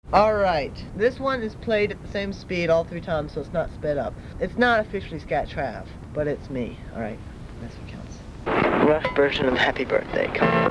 Alright, this one is played at the same speed all 3 times, so it's not sped up. It's not officially Scat Trav, but it's me. Alright, that's what counts. Rough version of Happy Birthday. Come on.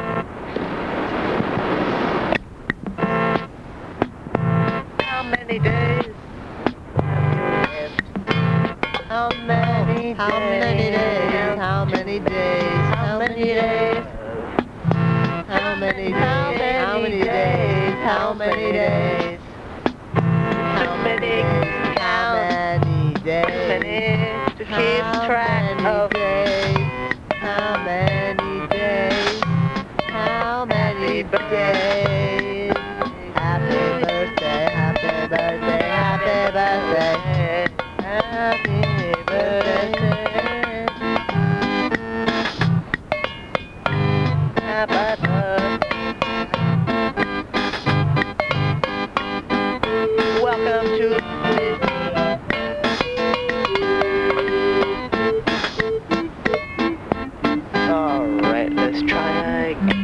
How many days have you lived? How many days? How many days? How many days? How many days? How many days? How many days? How many days? How many? How many days? To keep track of days. How many days? How many days? Happy birthday, happy birthday, happy birthday, happy birthday. Happy birthday. Welcome to Disney. Alright, let's try again.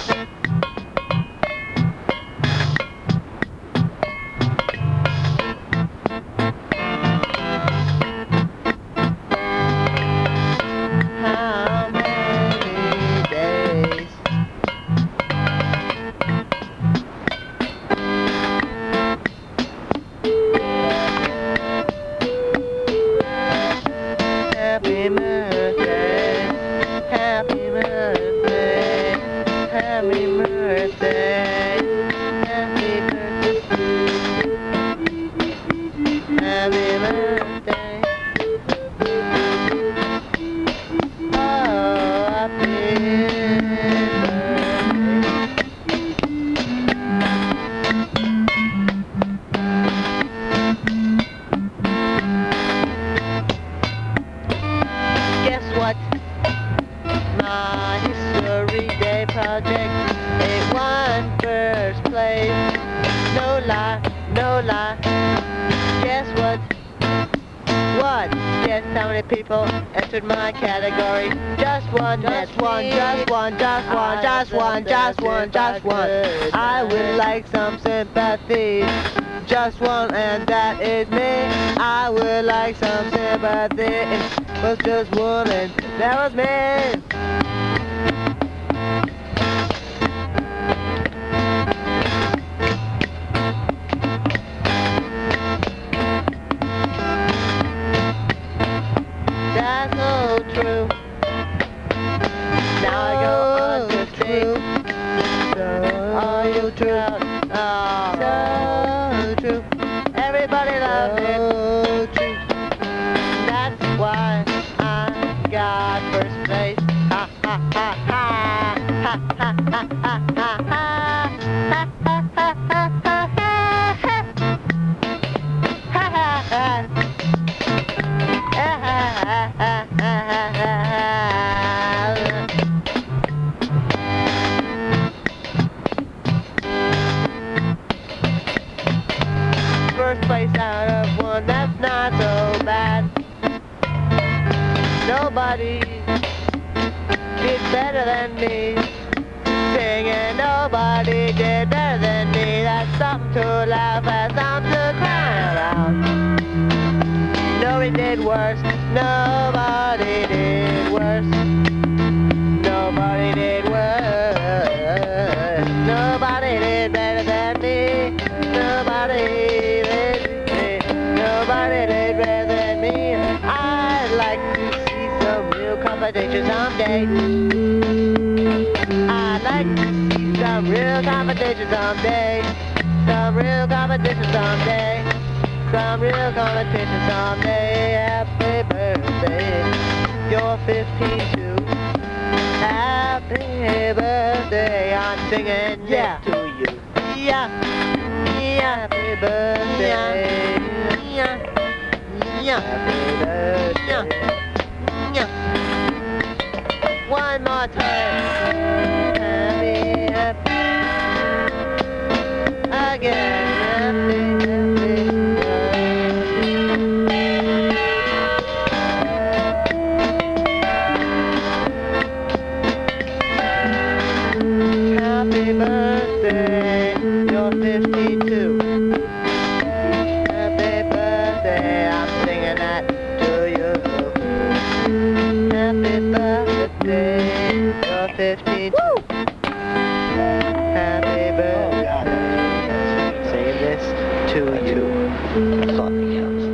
How many days? Happy birthday, happy birthday, happy birthday, happy birthday, happy birthday. Oh, happy Guess what? My History Day project, it won first place. No lie, no lie. Guess what? What? Guess how many people entered my category? Just one, just one, just one, just one, just one, just one, just one. I would like some sympathy. Just one, and that is me. I would like some sympathy. It was just one, and that was me. That's so true. Now I go on to true. Are you true? Oh, so true. Everybody loves it. True. That's why I got first place. Ha ha ha ha. Ha ha ha ha ha ha. Ha ha ha ha ha ha. Ha ha ha. First place out of one, that's not so bad. Nobody did better than me. Singing, nobody did better than me. That's something to laugh at, something to cry about. Nobody did worse, nobody did worse. Nobody did worse. Nobody did better than me. Nobody did. Nobody did better than me. I'd like to see some real competition someday. I'd like to see some real competition someday. Some real competition someday. Some real competition someday. Happy birthday. You're 15 too. Happy birthday. I'm singing it to you. Yeah. Happy birthday. Happy birthday. One more time. Happy. Again. Happy birthday, you're 52. you. Happy birthday, I'm singing that to you. Happy birthday, you're 52. Happy birthday, sing this to you. That's all that counts.